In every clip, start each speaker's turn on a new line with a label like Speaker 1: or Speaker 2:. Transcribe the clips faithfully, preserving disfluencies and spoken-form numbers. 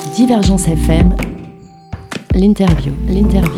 Speaker 1: Divergence F M, l'interview, l'interview.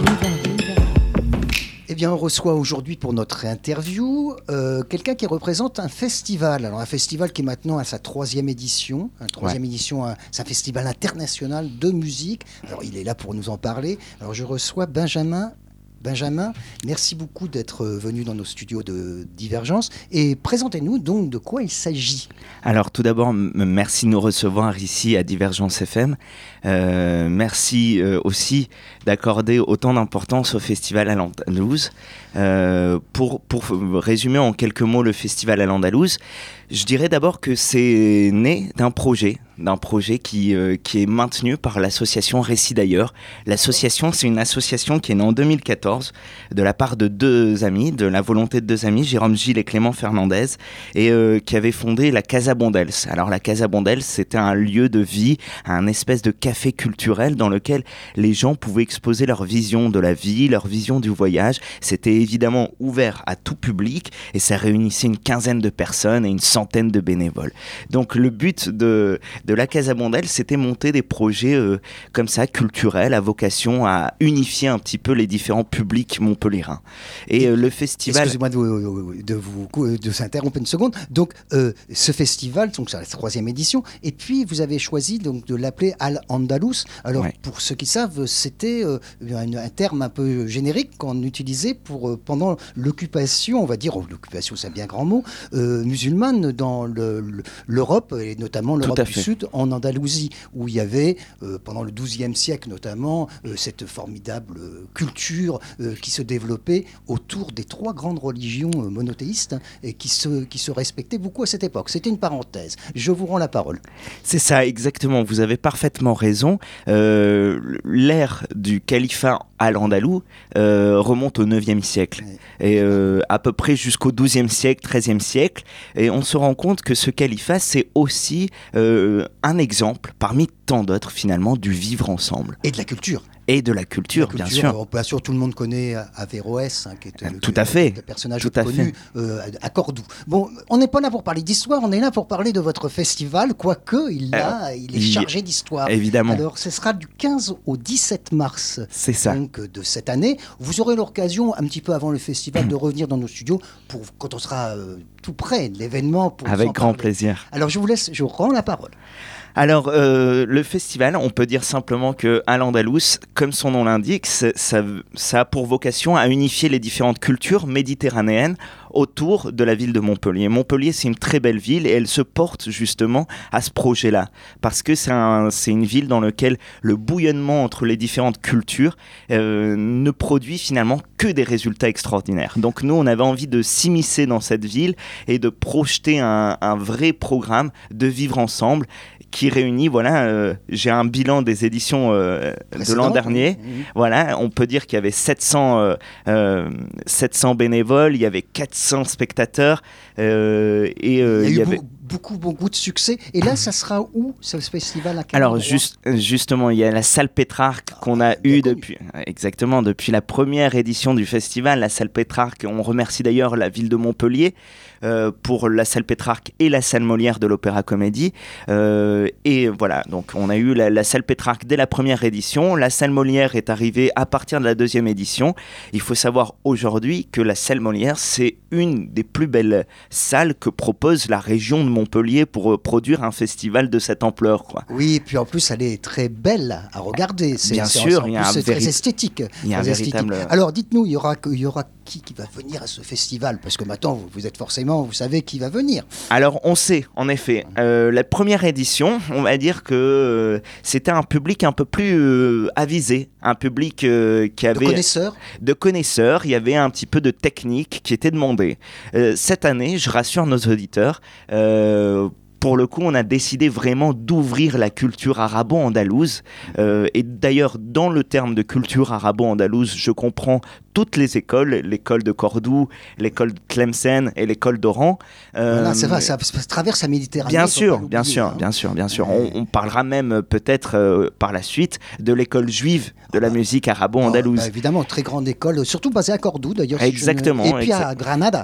Speaker 2: Eh bien, on reçoit aujourd'hui pour notre interview euh, quelqu'un qui représente un festival. Alors, un festival qui est maintenant à sa troisième édition. Un troisième ouais. édition, un, c'est un festival international de musique. Alors, il est là pour nous en parler. Alors, je reçois Benjamin. Benjamin, merci beaucoup d'être venu dans nos studios de Divergence. Et présentez-nous donc de quoi il s'agit.
Speaker 3: Alors tout d'abord, m- merci de nous recevoir ici à Divergence F M. Euh, merci euh, aussi d'accorder autant d'importance au Festival Al-Andalouse. Euh, pour, pour résumer en quelques mots le Festival Al-Andalouse, je dirais d'abord que c'est né d'un projet, d'un projet qui, euh, qui est maintenu par l'association Récits d'ailleurs. L'association, c'est une association qui est née en deux mille quatorze de la part de deux amis, de la volonté de deux amis, Jérôme Gilles et Clément Fernandez, et euh, qui avaient fondé la Casa Bondels. Alors la Casa Bondels, c'était un lieu de vie, un espèce de café culturel dans lequel les gens pouvaient exposer leur vision de la vie, leur vision du voyage. C'était évidemment ouvert à tout public et ça réunissait une quinzaine de personnes et une centaine de bénévoles. Donc le but de, de la Casa Bondels, c'était monter des projets euh, comme ça, culturels, à vocation à unifier un petit peu les différents publics montpelliérains. Et, et euh, le festival...
Speaker 2: Excusez-moi de vous, de vous de s'interrompre une seconde. Donc ce festival, donc c'est la troisième édition, et puis vous avez choisi donc de l'appeler Al-Andalus. Alors ouais. pour ceux qui savent, c'était euh, un, un terme un peu générique qu'on utilisait pour, euh, pendant l'occupation, on va dire, oh, l'occupation c'est un bien grand mot, euh, musulmane dans le, le, l'Europe, et notamment l'Europe du Sud, en Andalousie, où il y avait, euh, pendant le douzième siècle notamment, euh, cette formidable euh, culture euh, qui se développait autour des trois grandes religions euh, monothéistes hein, et qui se, qui se respectaient beaucoup à cette époque. C'était une parenthèse. Je vous rends la parole.
Speaker 3: C'est ça, exactement. Vous avez parfaitement raison. Euh, l'ère du califat al-andalou euh, remonte au neuvième siècle oui. et euh, à peu près jusqu'au douzième siècle, treizième siècle, et on se rend compte que ce califat c'est aussi euh, un exemple parmi tant d'autres finalement du vivre ensemble
Speaker 2: et de la culture.
Speaker 3: Et de la culture,
Speaker 2: la culture,
Speaker 3: bien sûr.
Speaker 2: Euh, bien sûr, tout le monde connaît Averroès, hein, qui est
Speaker 3: ah,
Speaker 2: le,
Speaker 3: tout à fait.
Speaker 2: le personnage
Speaker 3: tout
Speaker 2: connu euh, à Cordoue. Bon, on n'est pas là pour parler d'histoire, on est là pour parler de votre festival, quoique il, a, euh, il est il... chargé d'histoire.
Speaker 3: Évidemment.
Speaker 2: Alors, ce sera du quinze au dix-sept mars
Speaker 3: C'est ça.
Speaker 2: Donc, de cette année. Vous aurez l'occasion, un petit peu avant le festival, de revenir dans nos studios pour, quand on sera euh, tout près de l'événement. Pour
Speaker 3: Avec grand
Speaker 2: parler.
Speaker 3: plaisir.
Speaker 2: Alors, je vous laisse, je vous rends la parole.
Speaker 3: Alors, euh, le festival, on peut dire simplement que Al-Andalus, comme son nom l'indique, ça, ça a pour vocation à unifier les différentes cultures méditerranéennes autour de la ville de Montpellier. Montpellier, c'est une très belle ville et elle se porte justement à ce projet-là parce que c'est, un, c'est une ville dans laquelle le bouillonnement entre les différentes cultures euh, ne produit finalement que des résultats extraordinaires. Donc nous, on avait envie de s'immiscer dans cette ville et de projeter un, un vrai programme de vivre ensemble qui réunit, voilà, euh, j'ai un bilan des éditions euh, de l'an dernier. Mmh. Voilà, on peut dire qu'il y avait sept cents, euh, euh, sept cents bénévoles, il y avait quatre cents spectateurs euh, et euh,
Speaker 2: il y a
Speaker 3: il y
Speaker 2: eu
Speaker 3: avait...
Speaker 2: beaucoup, beaucoup, beaucoup de succès. Et là, ça sera où, ce festival à quel
Speaker 3: Alors,
Speaker 2: endroit
Speaker 3: juste, justement, il y a la salle Pétrarque qu'on a ah, eue depuis, exactement, depuis la première édition du festival. La salle Pétrarque, on remercie d'ailleurs la ville de Montpellier euh, pour la salle Pétrarque et la salle Molière de l'Opéra Comédie. Euh, et voilà, donc on a eu la, la salle Pétrarque dès la première édition. La salle Molière est arrivée à partir de la deuxième édition. Il faut savoir aujourd'hui que la salle Molière, c'est une des plus belles salles que propose la région de Montpellier pour euh, produire un festival de cette ampleur, quoi.
Speaker 2: Oui, et puis en plus, elle est très belle à regarder. C'est,
Speaker 3: Bien
Speaker 2: c'est,
Speaker 3: sûr,
Speaker 2: en
Speaker 3: il y a
Speaker 2: plus,
Speaker 3: un
Speaker 2: c'est
Speaker 3: véri...
Speaker 2: très esthétique.
Speaker 3: Il y a
Speaker 2: très
Speaker 3: un
Speaker 2: esthétique.
Speaker 3: véritable...
Speaker 2: Alors, dites-nous, il y aura, il y aura qui qui va venir à ce festival ? Parce que maintenant, vous, vous êtes forcément, vous savez qui va venir.
Speaker 3: Alors, on sait, en effet. Euh, la première édition, on va dire que euh, c'était un public un peu plus euh, avisé, un public euh, qui avait...
Speaker 2: De connaisseurs.
Speaker 3: De connaisseurs, il y avait un petit peu de technique qui était demandée. Euh, cette année, je rassure nos auditeurs, euh, pour le coup, on a décidé vraiment d'ouvrir la culture arabo-andalouse. Euh, et d'ailleurs, dans le terme de culture arabo-andalouse, je comprends toutes les écoles, l'école de Cordoue, l'école de Tlemcen et l'école d'Oran.
Speaker 2: Euh, voilà, c'est vrai, ça, ça traverse la Méditerranée.
Speaker 3: Bien sûr, bien sûr, hein. bien sûr, bien sûr. On, on parlera même peut-être euh, par la suite de l'école juive de la musique arabo-andalouse.
Speaker 2: Oh, bah, évidemment, très grande école, surtout basée à Cordoue d'ailleurs.
Speaker 3: Exactement.
Speaker 2: Si je... Et puis
Speaker 3: exa-
Speaker 2: à Granada.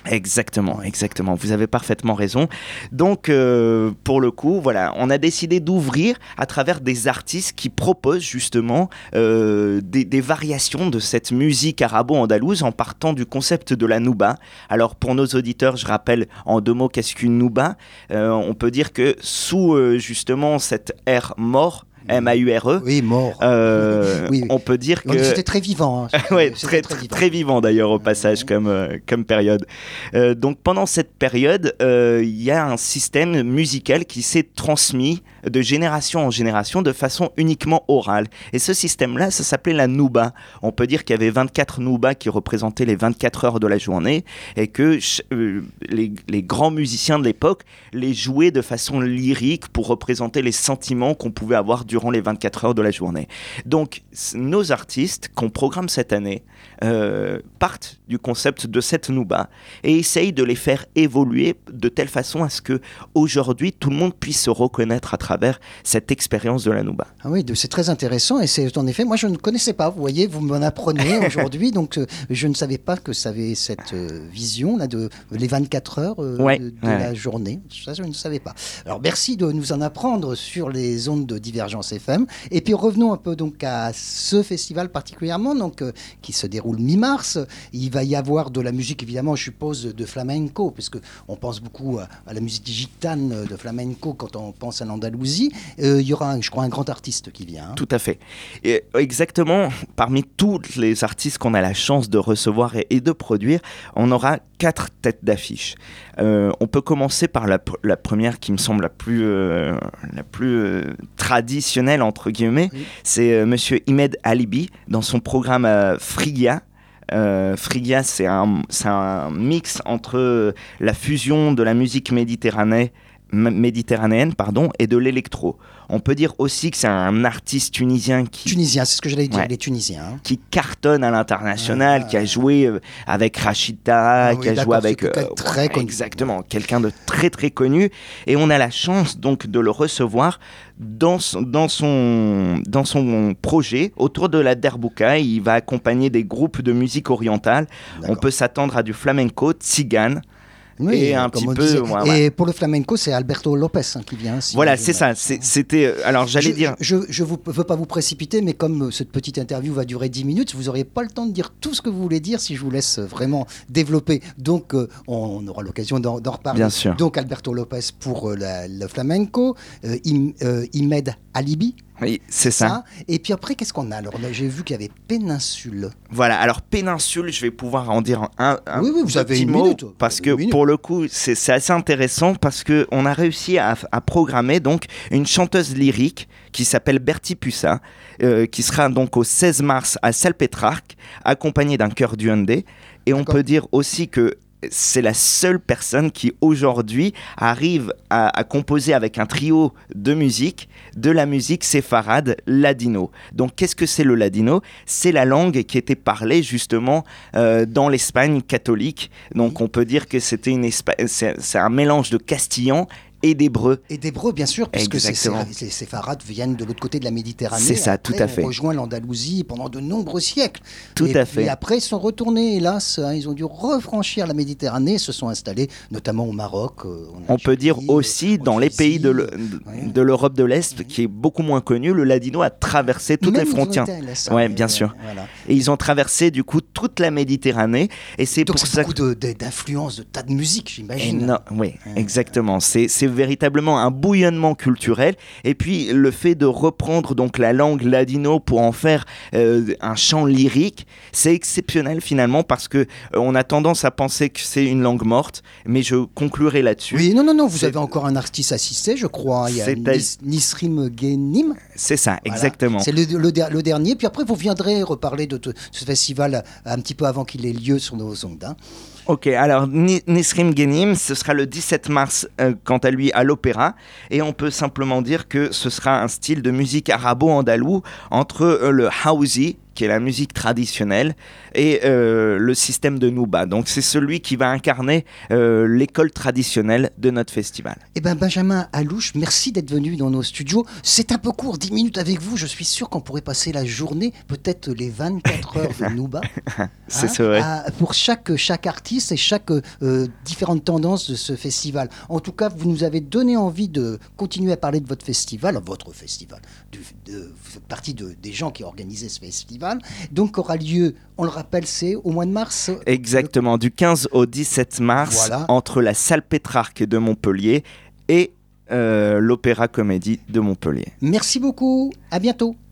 Speaker 3: Exactement, exactement. Vous avez parfaitement raison. Donc, euh, pour le coup, voilà, on a décidé d'ouvrir à travers des artistes qui proposent justement euh, des, des variations de cette musique arabo-andalouse en partant du concept de la nouba. Alors, pour nos auditeurs, je rappelle en deux mots qu'est-ce qu'une nouba. Euh, on peut dire que sous euh, justement cette ère mort, M A U R E.
Speaker 2: Oui, mort.
Speaker 3: Euh, oui, oui. On peut dire que...
Speaker 2: C'était très vivant. Hein.
Speaker 3: ouais, très, très, vivant. très vivant d'ailleurs au passage comme, euh, comme période. Euh, donc pendant cette période, il euh, y a un système musical qui s'est transmis de génération en génération de façon uniquement orale. Et ce système-là, ça s'appelait la nouba. On peut dire qu'il y avait vingt-quatre noubas qui représentaient les vingt-quatre heures de la journée et que euh, les, les grands musiciens de l'époque les jouaient de façon lyrique pour représenter les sentiments qu'on pouvait avoir durant les vingt-quatre heures de la journée. Donc, nos artistes qu'on programme cette année euh, partent du concept de cette nouba et essayent de les faire évoluer de telle façon à ce que aujourd'hui tout le monde puisse se reconnaître à travers cette expérience de la nouba.
Speaker 2: Ah oui, c'est très intéressant et c'est en effet, moi je ne connaissais pas, vous voyez, vous m'en apprenez aujourd'hui, donc euh, je ne savais pas que ça avait cette euh, vision là de les vingt-quatre heures euh, ouais, de, de ouais. la journée, ça je ne savais pas. Alors merci de nous en apprendre sur les ondes de Divergence F M et puis revenons un peu donc à ce festival particulièrement donc euh, qui se déroule mi-mars. Il va y avoir de la musique évidemment, je suppose, de flamenco puisque on pense beaucoup à, à la musique gitane de flamenco quand on pense à l'Andalousie. Euh, il y aura, un, je crois, un grand artiste qui vient. Hein.
Speaker 3: Tout à fait. Et exactement, parmi tous les artistes qu'on a la chance de recevoir et, et de produire, on aura quatre têtes d'affiche. Euh, on peut commencer par la, la première qui me semble la plus, euh, la plus euh, traditionnelle, entre guillemets. Oui. C'est euh, Monsieur Imed Alibi dans son programme euh, Frigia. Euh, Frigia, c'est un, c'est un mix entre la fusion de la musique méditerranéenne méditerranéenne pardon, et de l'électro. On peut dire aussi que c'est un artiste tunisien qui...
Speaker 2: Tunisien, c'est ce que j'allais dire, ouais, les Tunisiens. Hein.
Speaker 3: Qui cartonne à l'international, ah, qui a joué avec Rachida, ah, qui oui, a joué avec...
Speaker 2: Euh, très ouais, connu.
Speaker 3: Exactement, quelqu'un de très très connu. Et on a la chance donc de le recevoir dans son, dans son, dans son projet autour de la Derbouka. Il va accompagner des groupes de musique orientale. D'accord. On peut s'attendre à du flamenco, tzigane,
Speaker 2: oui,
Speaker 3: et un petit peu.
Speaker 2: Ouais, ouais. Et pour le flamenco, c'est Alberto Lopez hein, qui vient. Si
Speaker 3: voilà, c'est ça. C'est, c'était. Alors, j'allais
Speaker 2: je,
Speaker 3: dire.
Speaker 2: Je ne veux pas vous précipiter, mais comme cette petite interview va durer dix minutes, vous n'aurez pas le temps de dire tout ce que vous voulez dire si je vous laisse vraiment développer. Donc, euh, on aura l'occasion d'en, d'en reparler.
Speaker 3: Bien sûr.
Speaker 2: Donc, Alberto Lopez pour euh, la, le flamenco, euh, Im, euh, Imed Alibi.
Speaker 3: Oui, c'est ça. ça.
Speaker 2: Et puis après, qu'est-ce qu'on a? Alors là, j'ai vu qu'il y avait Péninsule.
Speaker 3: Voilà, alors Péninsule, je vais pouvoir en dire un, un
Speaker 2: oui, oui, vous
Speaker 3: petit
Speaker 2: avez une
Speaker 3: mot,
Speaker 2: minute.
Speaker 3: parce que
Speaker 2: une minute.
Speaker 3: Pour le coup, c'est, c'est assez intéressant, parce qu'on a réussi à, à programmer donc, une chanteuse lyrique qui s'appelle Bertie Pussa, euh, qui sera donc au seize mars à Salpêtrarque, accompagnée d'un chœur du Hyundai. Et on D'accord. peut dire aussi que c'est la seule personne qui aujourd'hui arrive à, à composer avec un trio de musique, de la musique séfarade ladino. Donc qu'est-ce que c'est le ladino ? C'est la langue qui était parlée justement euh, dans l'Espagne catholique. Donc on peut dire que c'était une Espa- c'est, c'est un mélange de castillan et d'hébreu.
Speaker 2: Et d'hébreu, bien sûr, puisque les séfarades viennent de l'autre côté de la Méditerranée.
Speaker 3: C'est ça,
Speaker 2: après,
Speaker 3: tout à fait.
Speaker 2: Ils ont rejoint l'Andalousie pendant de nombreux siècles.
Speaker 3: Tout
Speaker 2: et
Speaker 3: à
Speaker 2: puis
Speaker 3: fait.
Speaker 2: après, ils sont retournés, hélas. Hein, ils ont dû refranchir la Méditerranée, se sont installés notamment au Maroc. Euh,
Speaker 3: On Algérie, peut dire aussi, euh, dans les pays de, le, de, ouais. de l'Europe de l'Est, ouais. qui est beaucoup moins connu, le ladino a traversé toutes
Speaker 2: Même
Speaker 3: les frontières.
Speaker 2: Oui,
Speaker 3: ouais, bien sûr. Voilà. Et ils ont traversé, du coup, toute la Méditerranée. Et c'est
Speaker 2: Donc
Speaker 3: pour
Speaker 2: c'est
Speaker 3: ça
Speaker 2: beaucoup de, de, d'influences, de tas de musique, j'imagine.
Speaker 3: Non, oui, ouais. exactement. C'est, c'est véritablement un un bouillonnement culturel, et puis le fait de reprendre donc la langue ladino pour en faire euh, un chant lyrique, c'est exceptionnel finalement, parce que euh, on a tendance à penser que c'est une langue morte, mais je conclurai là-dessus.
Speaker 2: Oui, non, non, non, vous c'est... avez encore un artiste assisté, je crois. Il y a Nis- Nisrim Genim.
Speaker 3: C'est ça, voilà. Exactement.
Speaker 2: C'est le, le, le dernier, puis après vous viendrez reparler de t- ce festival un petit peu avant qu'il ait lieu sur nos ondes. Hein.
Speaker 3: Ok, alors Nisrim Genim, ce sera le dix-sept mars, euh, quant à lui, à l'Opéra. Et on peut simplement dire que ce sera un style de musique arabo-andalou entre euh, le Hausi, qui est la musique traditionnelle, et euh, le système de Nouba. Donc c'est celui qui va incarner euh, l'école traditionnelle de notre festival.
Speaker 2: Eh bien Benjamin Alouche, merci d'être venu dans nos studios. C'est un peu court, dix minutes avec vous. Je suis sûr qu'on pourrait passer la journée, peut-être les vingt-quatre heures de Nouba.
Speaker 3: C'est
Speaker 2: hein,
Speaker 3: vrai.
Speaker 2: à, pour chaque, chaque artiste et chaque euh, différentes tendances de ce festival. En tout cas, vous nous avez donné envie de continuer à parler de votre festival, votre festival, du, de, vous faites partie de, des gens qui ont organisé ce festival. Donc aura lieu, on le rappelle, c'est au mois de mars.
Speaker 3: Exactement, le... du quinze au dix-sept mars, voilà. Entre la salle Pétrarque de Montpellier et euh, l'Opéra Comédie de Montpellier.
Speaker 2: Merci beaucoup, à bientôt.